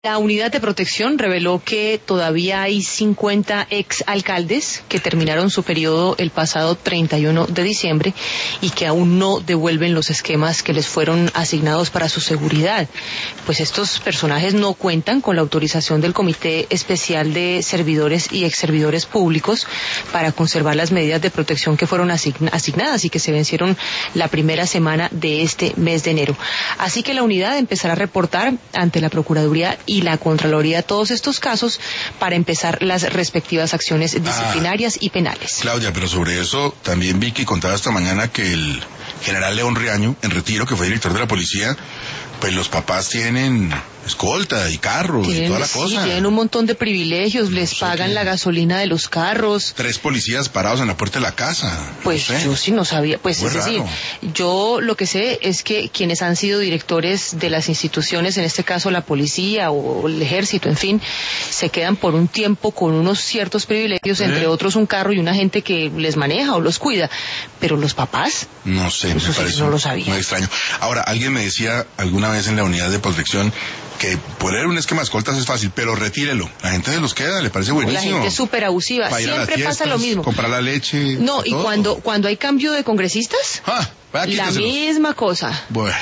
La unidad de protección reveló que todavía hay 50 exalcaldes que terminaron su periodo el pasado 31 de diciembre y que aún no devuelven los esquemas que les fueron asignados para su seguridad. Pues estos personajes no cuentan con la autorización del Comité Especial de Servidores y Exservidores Públicos para conservar las medidas de protección que fueron asignadas y que se vencieron la primera semana de este mes de enero. Así que la unidad empezará a reportar ante la Procuraduría y la Contraloría todos estos casos para empezar las respectivas acciones disciplinarias y penales. Claudia, pero sobre eso también vi que contaba esta mañana que el general León Riaño, en retiro, que fue director de la policía, pues los papás tienen escolta y carro y toda la cosa. Sí, tienen un montón de privilegios, les pagan la gasolina de los carros. 3 policías parados en la puerta de la casa. Pues no sé. Yo sí no sabía, pues muy es decir, yo lo que sé es que quienes han sido directores de las instituciones, en este caso la policía o el ejército, en fin, se quedan por un tiempo con unos ciertos privilegios, entre otros un carro y una gente que les maneja o los cuida, pero los papás, no sé, me parece no lo sabía. Muy extraño. Ahora, alguien me decía alguna vez en la unidad de protección que poner un esquema de escoltas es fácil, pero retírelo. La gente se los queda, le parece buenísimo. La gente es súper abusiva, siempre pasa lo mismo. Comprar la leche. No, y cuando hay cambio de congresistas, la misma cosa. Bueno.